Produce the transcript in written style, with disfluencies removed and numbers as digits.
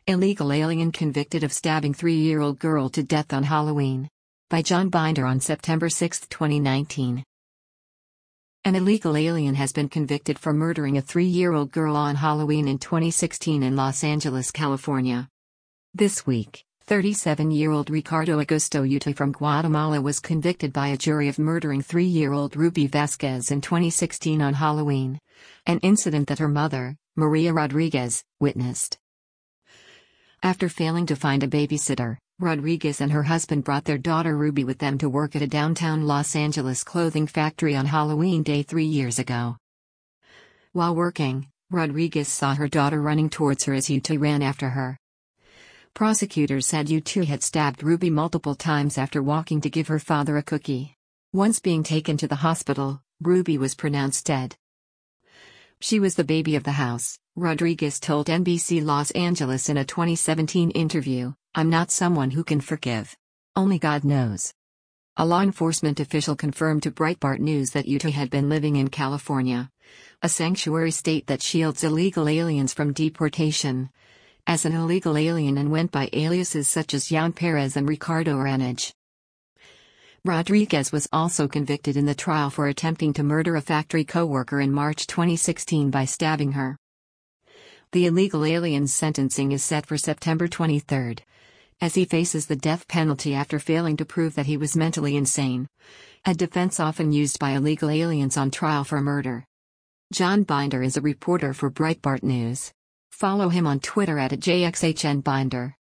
Illegal alien convicted of stabbing 3-year-old girl to death on Halloween. By John Binder on September 6, 2019. An illegal alien has been convicted for murdering a 3-year-old girl on Halloween in 2016 in Los Angeles, California. This week, 37-year-old Ricardo Augusto Uti from Guatemala was convicted by a jury of murdering 3-year-old Ruby Vasquez in 2016 on Halloween, an incident that her mother, Maria Rodriguez, witnessed. After failing to find a babysitter, Rodriguez and her husband brought their daughter Ruby with them to work at a downtown Los Angeles clothing factory on Halloween Day 3 years ago. While working, Rodriguez saw her daughter running towards her as Uti ran after her. Prosecutors said Uti had stabbed Ruby multiple times after walking to give her father a cookie. Once being taken to the hospital, Ruby was pronounced dead. She was the baby of the house, Rodriguez told NBC Los Angeles in a 2017 interview. "I'm not someone who can forgive. Only God knows." A law enforcement official confirmed to Breitbart News that Uti had been living in California, a sanctuary state that shields illegal aliens from deportation, as an illegal alien and went by aliases such as Jan Perez and Ricardo Aranage. Rodriguez was also convicted in the trial for attempting to murder a factory co-worker in March 2016 by stabbing her. The illegal alien's sentencing is set for September 23, as he faces the death penalty after failing to prove that he was mentally insane, a defense often used by illegal aliens on trial for murder. John Binder is a reporter for Breitbart News. Follow him on Twitter @JXHNBinder.